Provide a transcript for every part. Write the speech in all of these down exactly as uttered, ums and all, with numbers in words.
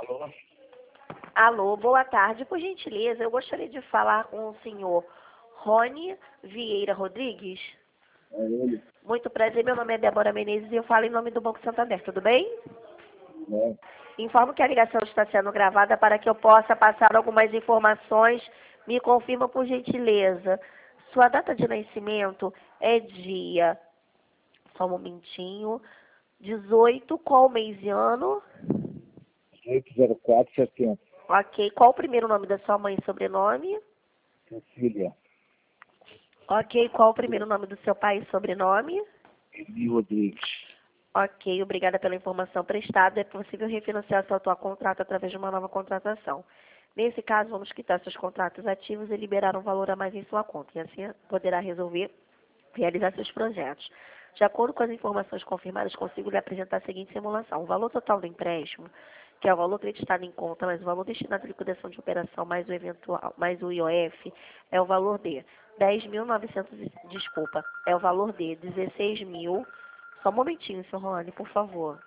Alô? Alô, boa tarde. Por gentileza, eu gostaria de falar com o senhor Rony Vieira Rodrigues. É ele? Muito prazer, meu nome é Débora Menezes e eu falo em nome do Banco Santander, tudo bem? É. Informo que a ligação está sendo gravada para que eu possa passar algumas informações. Me confirma, por gentileza. Sua data de nascimento é dia... Só um momentinho. dezoito, qual mês e ano? oito zero quatro setenta. Ok. Qual o primeiro nome da sua mãe e sobrenome? Cecília. Ok. Qual o primeiro nome do seu pai e sobrenome? Eli Rodrigues. Ok. Obrigada pela informação prestada. É possível refinanciar seu atual contrato através de uma nova contratação. Nesse caso, vamos quitar seus contratos ativos e liberar um valor a mais em sua conta. E assim poderá resolver realizar seus projetos. De acordo com as informações confirmadas, consigo lhe apresentar a seguinte simulação. O valor total do empréstimo, que é o valor acreditado em conta, mais o valor destinado à liquidação de operação, mais o eventual, mais o I O F, é o valor de dez mil e novecentos, desculpa, é o valor de dezesseis mil. Só um momentinho, senhor Rony, por favor.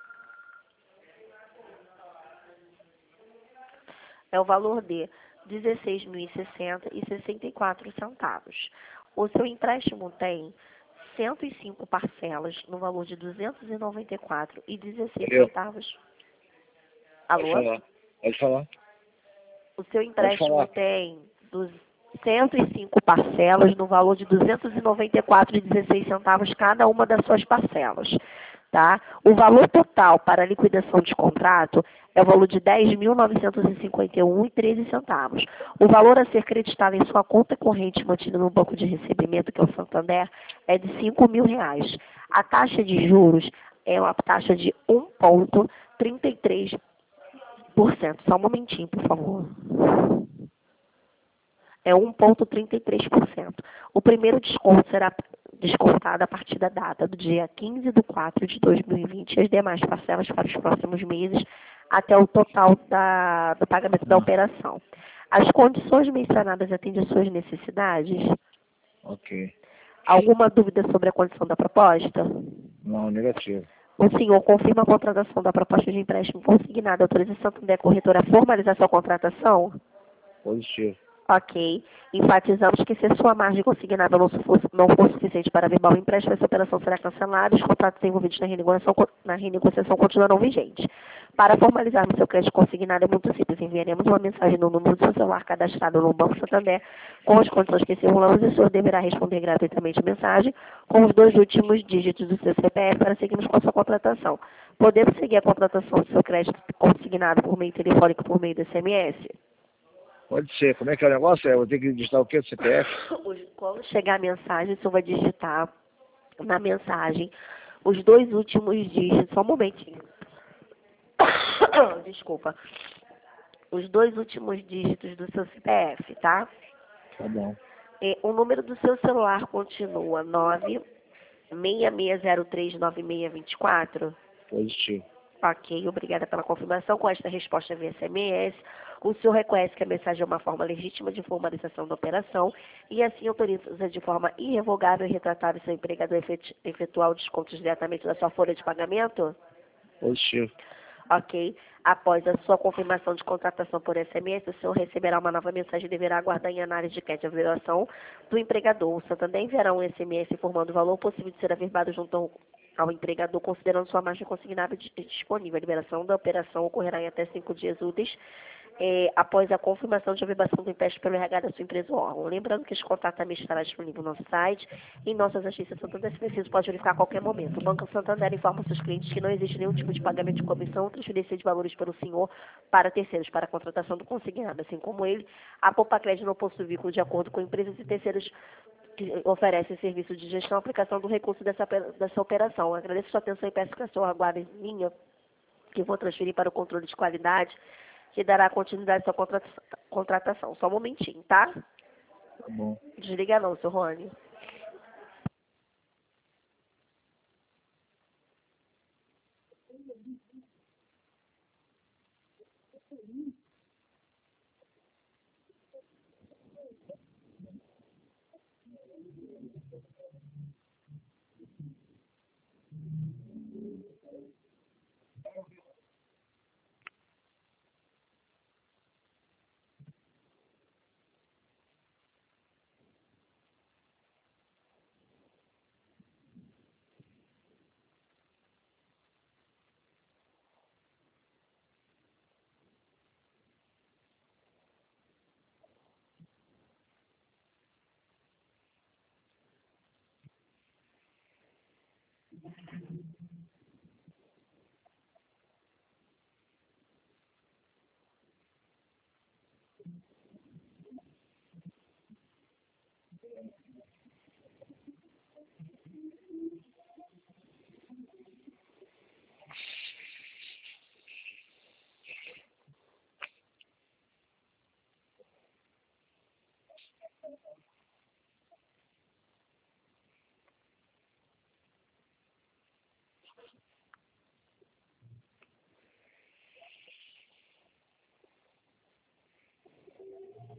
É o valor de dezesseis mil e sessenta e sessenta e quatro centavos. O seu empréstimo tem cento e cinco parcelas no valor de duzentos e noventa e quatro e dezesseis Eu. centavos. Pode Alô? falar. Pode falar. O seu Pode empréstimo falar. tem dos cento e cinco parcelas no valor de duzentos e noventa e quatro e dezesseis centavos cada uma das suas parcelas. Tá? O valor total para a liquidação de contrato é o valor de dez mil novecentos e cinquenta e um reais e treze centavos. O valor a ser creditado em sua conta corrente mantida no banco de recebimento, que é o Santander, é de cinco mil reais. A taxa de juros é uma taxa de um vírgula trinta e três por cento. Só um momentinho, por favor. É um vírgula trinta e três por cento. O primeiro desconto será descontado a partir da data do dia quinze de quatro de dois mil e vinte e as demais parcelas para os próximos meses até o total da, do pagamento da Ah, operação. As condições mencionadas atendem às suas necessidades? ok. Alguma dúvida sobre a condição da proposta? Não, negativo. O senhor confirma a contratação da proposta de empréstimo consignada, autoriza a Santander Corretora a formalizar sua contratação? Positivo. Ok. Enfatizamos que se a sua margem consignada não for, não for suficiente para averbar o empréstimo, essa operação será cancelada e os contratos envolvidos na renegociação, na renegociação continuarão vigentes. Para formalizarmos seu crédito consignado é muito simples. Enviaremos uma mensagem no número do seu celular cadastrado no Banco Santander com as condições que simulamos e o senhor deverá responder gratuitamente a mensagem com os dois últimos dígitos do seu C P F para seguirmos com a sua contratação. Podemos seguir a contratação do seu crédito consignado por meio telefônico por meio do S M S? Pode ser. Como é que é o negócio? É, eu vou ter que digitar o quê do C P F? Os- Quando chegar a mensagem, o senhor vai digitar na mensagem os dois últimos dígitos. Só um momentinho. Desculpa. Os dois últimos dígitos do seu C P F, tá? Tá bom. E o número do seu celular continua nove seis seis zero três nove seis dois quatro. Positivo. Ok, obrigada pela confirmação. Com esta resposta via S M S, o senhor reconhece que a mensagem é uma forma legítima de formalização da operação e assim autoriza de forma irrevogável e retratável seu empregador efet- efetuar o desconto diretamente da sua folha de pagamento? Positivo. Ok. Após a sua confirmação de contratação por S M S, o senhor receberá uma nova mensagem e deverá aguardar em análise de crédito a avaliação do empregador. O Santander enviará um S M S informando o valor possível de ser averbado junto ao, ao empregador, considerando sua margem consignável di- disponível. A liberação da operação ocorrerá em até cinco dias úteis eh, após a confirmação de averbação do empréstimo pelo R H da sua empresa ou órgão. Lembrando que esse contato também estará disponível no nosso site e em nossas agências Santander, se preciso, pode verificar a qualquer momento. O Banco Santander informa seus clientes que não existe nenhum tipo de pagamento de comissão ou transferência de valores pelo senhor para terceiros, para a contratação do consignado. Assim como ele, a Poupa Crédito não possui vínculo de acordo com empresas e terceiros que oferecem serviço de gestão e aplicação do recurso dessa, dessa operação. Agradeço sua atenção e peço que a senhora aguarde em linha, que vou transferir para o controle de qualidade, que dará continuidade à sua contrata- contratação. Só um momentinho, tá? Tá bom. Desliga não, seu Rony.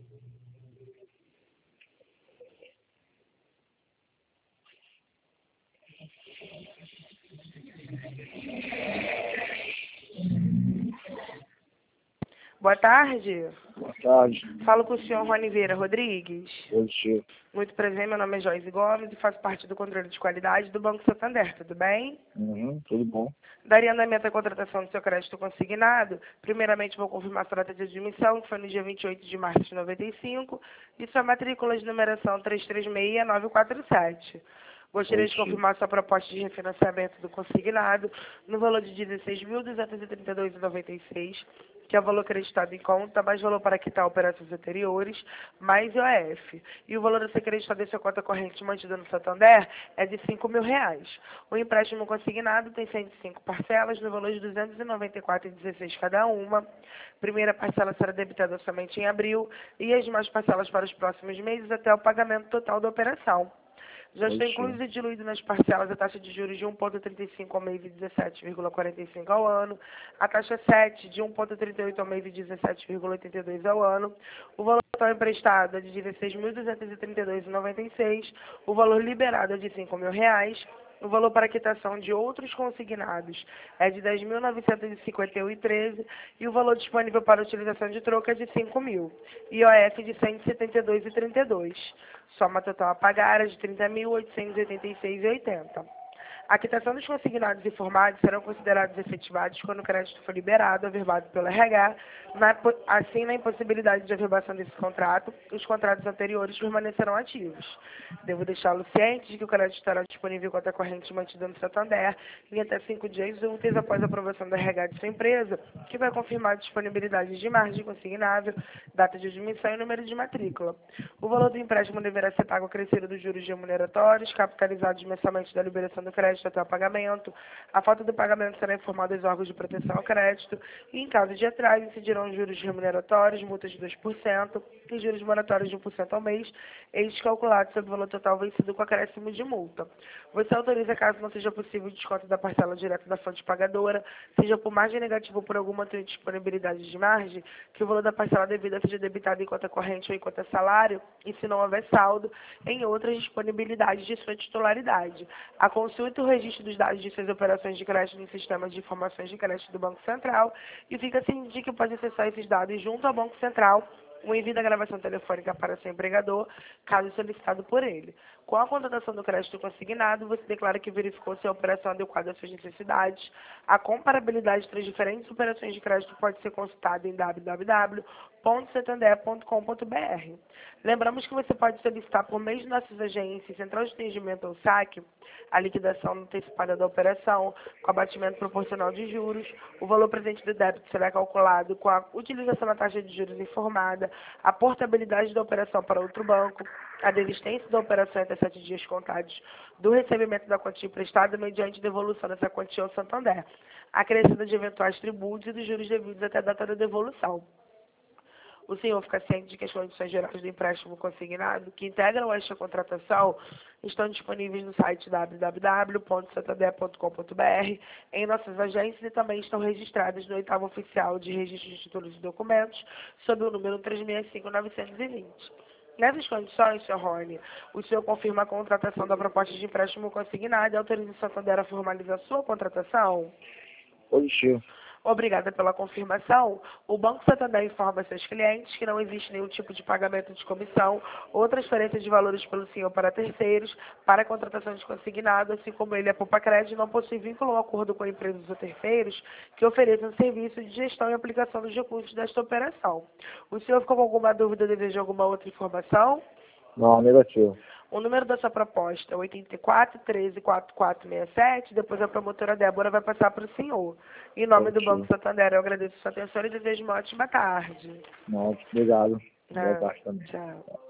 Boa tarde. Boa tarde. Falo com o senhor Roniveira Rodrigues. Positivo. Muito prazer, meu nome é Joyce Gomes e faço parte do controle de qualidade do Banco Santander, tudo bem? Uhum, tudo bom. Daria andamento à contratação do seu crédito consignado. Primeiramente, vou confirmar sua data de admissão, que foi no dia vinte e oito de março de noventa e cinco, e sua matrícula de numeração três três seis nove quatro sete. Gostaria de confirmar sua proposta de refinanciamento do consignado no valor de dezesseis mil duzentos e trinta e dois reais e noventa e seis centavos, que é o valor acreditado em conta, mais valor para quitar operações anteriores, mais I O F. E o valor a ser acreditado em sua conta corrente mantida no Santander é de cinco mil reais. O empréstimo consignado tem cento e cinco parcelas no valor de duzentos e noventa e quatro reais e dezesseis centavos cada uma. Primeira parcela será debitada somente em abril e as demais parcelas para os próximos meses até o pagamento total da operação. Já está incluído e diluído nas parcelas a taxa de juros de um vírgula trinta e cinco ao mês e dezessete vírgula quarenta e cinco ao ano, a taxa sete de um vírgula trinta e oito ao mês e dezessete vírgula oitenta e dois ao ano, o valor total emprestado é de dezesseis mil duzentos e trinta e dois reais e noventa e seis centavos, o valor liberado é de cinco mil reais, o valor para quitação de outros consignados é de dez mil novecentos e cinquenta e um reais e treze centavos e o valor disponível para utilização de troca é de cinco mil. I O F de cento e setenta e dois reais e trinta e dois centavos. Soma total a pagar é de trinta mil oitocentos e oitenta e seis reais e oitenta centavos. A quitação dos consignados informados serão considerados efetivados quando o crédito for liberado, averbado pelo R H. Na, assim, na impossibilidade de averbação desse contrato, os contratos anteriores permanecerão ativos. Devo deixá-lo ciente de que o crédito estará disponível em conta corrente mantida no Santander em até cinco dias úteis após a aprovação do R H de sua empresa, que vai confirmar a disponibilidade de margem consignável, data de admissão e número de matrícula. O valor do empréstimo deverá ser pago acrescido dos juros remuneratórios, capitalizados mensalmente da liberação do crédito até o pagamento. A falta do pagamento será informada aos órgãos de proteção ao crédito e, em caso de atraso, incidirão juros remuneratórios, multas de dois por cento e juros moratórios de um por cento ao mês, eles calculados sobre o valor total vencido com acréscimo de multa. Você autoriza, caso não seja possível o desconto da parcela direta da fonte pagadora, seja por margem negativa ou por alguma outra disponibilidade de margem, que o valor da parcela devida seja debitado em conta corrente ou em conta salário, e se não houver saldo, em outras disponibilidades de sua titularidade. A consulta e o registro dos dados de suas operações de crédito no sistema de informações de crédito do Banco Central e fica ciente de que pode acessar esses dados junto ao Banco Central o envio da gravação telefônica para seu empregador, caso solicitado por ele. Com a contratação do crédito consignado, você declara que verificou se a operação adequada às suas necessidades. A comparabilidade entre as diferentes operações de crédito pode ser consultada em w w w ponto santander ponto com ponto b r. Lembramos que você pode solicitar por meio de nossas agências, Central de Atendimento ou saque, a liquidação antecipada da operação, com abatimento proporcional de juros. O valor presente do débito será calculado com a utilização da taxa de juros informada, a portabilidade da operação para outro banco, a desistência da operação até sete dias contados do recebimento da quantia emprestada mediante devolução dessa quantia ao Santander, acrescida de eventuais tributos e dos juros devidos até a data da devolução. O senhor fica ciente de que as condições gerais do empréstimo consignado, que integram esta contratação, estão disponíveis no site w w w ponto santander ponto com ponto b r, em nossas agências e também estão registradas no oitavo oficial de registro de títulos e documentos, sob o número três seis cinco nove dois zero. Nessas condições, senhor Rony, o senhor confirma a contratação da proposta de empréstimo consignado e autoriza o Santander a formalizar sua contratação? Positivo. Obrigada pela confirmação. O Banco Santander informa seus clientes que não existe nenhum tipo de pagamento de comissão ou transferência de valores pelo senhor para terceiros para a contratação de consignado, assim como ele, a Poupa Crédito, não possui vínculo ou acordo com empresas ou terceiros que ofereçam serviço de gestão e aplicação dos recursos desta operação. O senhor ficou com alguma dúvida ou deseja alguma outra informação? Não, negativo. O número da sua proposta é oito quatro, treze, quarenta e quatro sessenta e sete. Depois a promotora Débora vai passar para o senhor. Em nome do Banco Santander, eu agradeço a sua atenção e desejo uma ótima tarde. Não, obrigado. Não, Boa tarde também. tchau.